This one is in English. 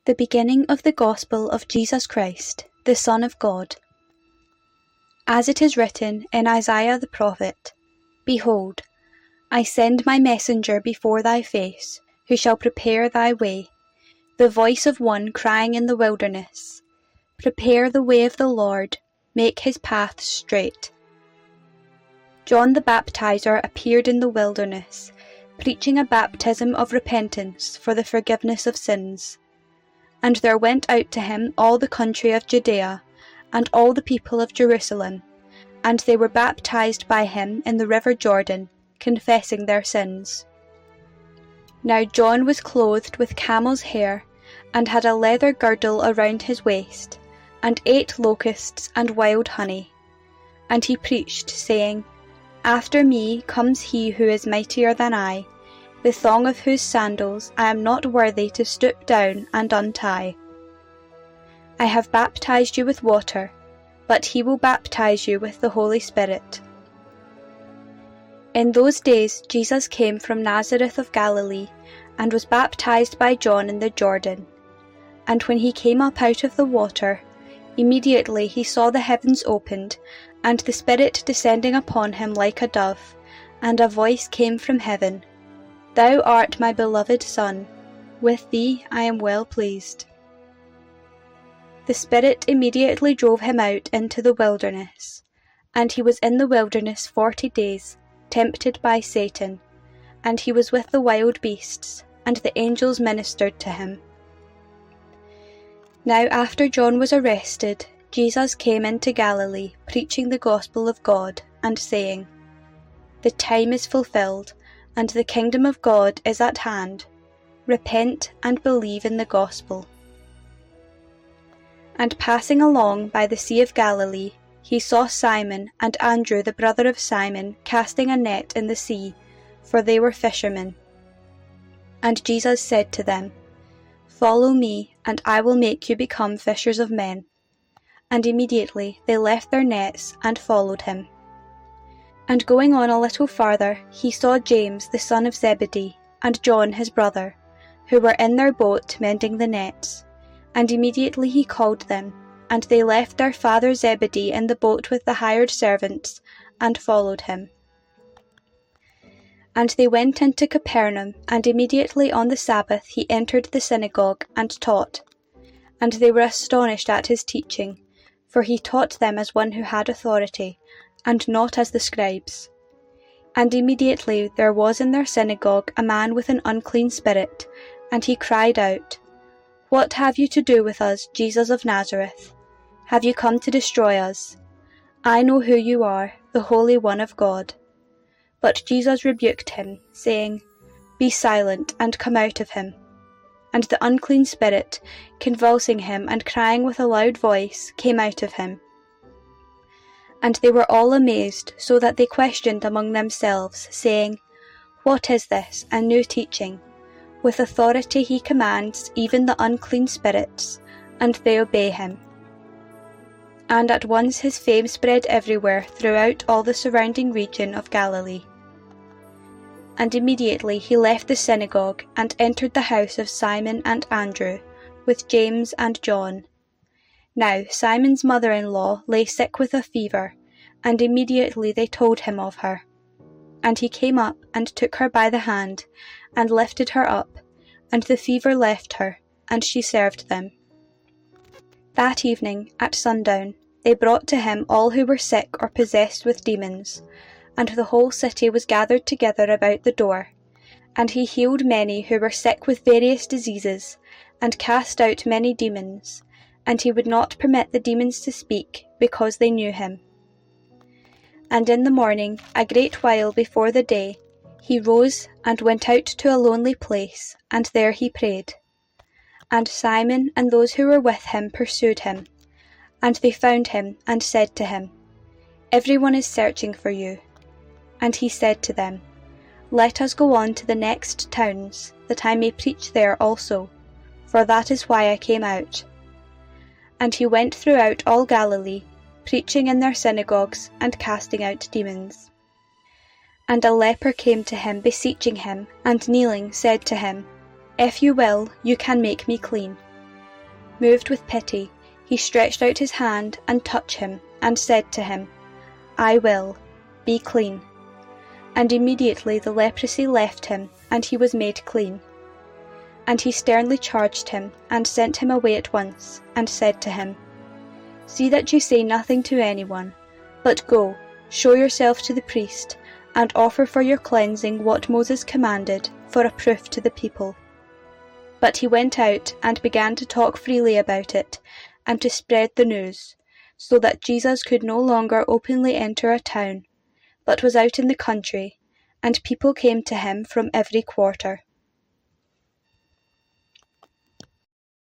The beginning of the Gospel of Jesus Christ, the Son of God. As it is written in Isaiah the prophet, Behold, I send my messenger before thy face, who shall prepare thy way, the voice of one crying in the wilderness, Prepare the way of the Lord, make his path straight. John the Baptizer appeared in the wilderness, preaching a baptism of repentance for the forgiveness of sins. And there went out to him all the country of Judea, and all the people of Jerusalem, and they were baptized by him in the river Jordan, confessing their sins. Now John was clothed with camel's hair, and had a leather girdle around his waist, and ate locusts and wild honey. And he preached, saying, After me comes he who is mightier than I, the thong of whose sandals I am not worthy to stoop down and untie. I have baptized you with water, but he will baptize you with the Holy Spirit. In those days Jesus came from Nazareth of Galilee, and was baptized by John in the Jordan. And when he came up out of the water, immediately he saw the heavens opened, and the Spirit descending upon him like a dove, and a voice came from heaven, Thou art my beloved Son, with thee I am well pleased. The Spirit immediately drove him out into the wilderness, and he was in the wilderness 40 days, tempted by Satan, and he was with the wild beasts, and the angels ministered to him. Now after John was arrested, Jesus came into Galilee, preaching the gospel of God, and saying, The time is fulfilled, and the kingdom of God is at hand. Repent and believe in the gospel. And passing along by the Sea of Galilee, he saw Simon and Andrew the brother of Simon casting a net in the sea, for they were fishermen. And Jesus said to them, Follow me, and I will make you become fishers of men. And immediately they left their nets and followed him. And going on a little farther, he saw James the son of Zebedee, and John his brother, who were in their boat mending the nets. And immediately he called them, and they left their father Zebedee in the boat with the hired servants, and followed him. And they went into Capernaum, and immediately on the Sabbath he entered the synagogue, and taught. And they were astonished at his teaching, for he taught them as one who had authority, and not as the scribes. And immediately there was in their synagogue a man with an unclean spirit, and he cried out, What have you to do with us, Jesus of Nazareth? Have you come to destroy us? I know who you are, the Holy One of God. But Jesus rebuked him, saying, Be silent, and come out of him. And the unclean spirit, convulsing him and crying with a loud voice, came out of him. And they were all amazed, so that they questioned among themselves, saying, What is this, a new teaching? With authority he commands even the unclean spirits, and they obey him. And at once his fame spread everywhere throughout all the surrounding region of Galilee. And immediately he left the synagogue, and entered the house of Simon and Andrew, with James and John. Now Simon's mother-in-law lay sick with a fever, and immediately they told him of her. And he came up, and took her by the hand, and lifted her up, and the fever left her, and she served them. That evening, at sundown, they brought to him all who were sick or possessed with demons, and the whole city was gathered together about the door. And he healed many who were sick with various diseases, and cast out many demons, and he would not permit the demons to speak, because they knew him. And in the morning, a great while before the day, he rose and went out to a lonely place, and there he prayed. And Simon and those who were with him pursued him. And they found him, and said to him, Everyone is searching for you. And he said to them, Let us go on to the next towns, that I may preach there also, for that is why I came out. And he went throughout all Galilee, preaching in their synagogues, and casting out demons. And a leper came to him, beseeching him, and kneeling said to him, If you will, you can make me clean. Moved with pity, he stretched out his hand and touched him, and said to him, "I will, be clean." And immediately the leprosy left him, and he was made clean. And he sternly charged him, and sent him away at once, and said to him, "See that you say nothing to anyone, but go, show yourself to the priest, and offer for your cleansing what Moses commanded, for a proof to the people." But he went out and began to talk freely about it, and to spread the news, so that Jesus could no longer openly enter a town, but was out in the country, and people came to him from every quarter.